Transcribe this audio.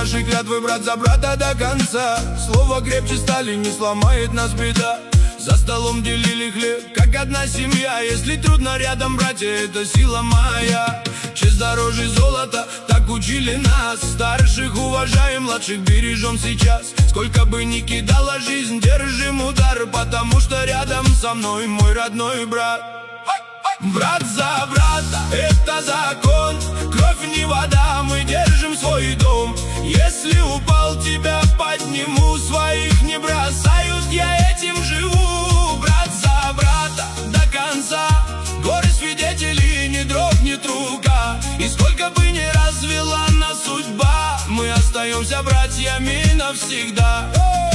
наши клятвы, брат за брата до конца. Слово крепче стали, не сломает нас беда. За столом делили хлеб, как одна семья. Если трудно рядом, братья, это сила моя. Честь дороже золота, так учили нас. Старших уважаем, младших бережем сейчас. Сколько бы ни кидала жизнь, держим удар, потому что рядом со мной мой родной брат. Брат за брата, это закон. Кровь не вода, мы держим свой дом. Если упал, тебя подниму. Своих не бросают, я этим живу. Брат за брата до конца. Горы свидетелей, не дрогнет рука. И сколько бы ни развела нас судьба, мы остаемся братьями навсегда.